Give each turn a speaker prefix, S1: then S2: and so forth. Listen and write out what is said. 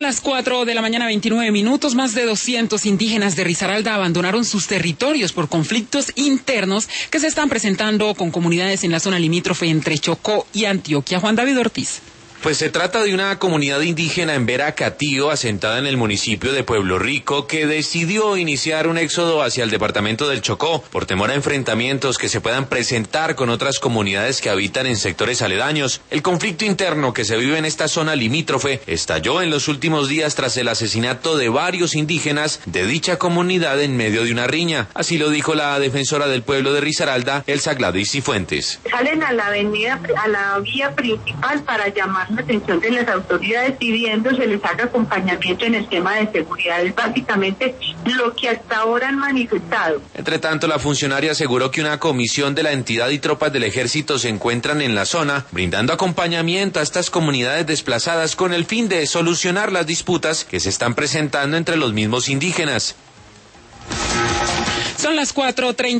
S1: Las 4 de la mañana, 29 minutos, más de 200 indígenas de Risaralda abandonaron sus territorios por conflictos internos que se están presentando con comunidades en la zona limítrofe entre Chocó y Antioquia. Juan David Ortiz.
S2: Pues se trata de una comunidad indígena en Vera Catío, asentada en el municipio de Pueblo Rico, que decidió iniciar un éxodo hacia el departamento del Chocó, por temor a enfrentamientos que se puedan presentar con otras comunidades que habitan en sectores aledaños. El conflicto interno que se vive en esta zona limítrofe estalló en los últimos días tras el asesinato de varios indígenas de dicha comunidad en medio de una riña. Así lo dijo la defensora del pueblo de Risaralda, Elsa Gladys Cifuentes.
S3: Salen a la avenida, a la vía principal para llamar la atención de las autoridades pidiendo se les haga acompañamiento en el tema de seguridad. Es básicamente lo que hasta ahora han manifestado.
S2: Entre tanto, la funcionaria aseguró que una comisión de la entidad y tropas del ejército se encuentran en la zona, brindando acompañamiento a estas comunidades desplazadas con el fin de solucionar las disputas que se están presentando entre los mismos indígenas.
S1: Son las 4:30.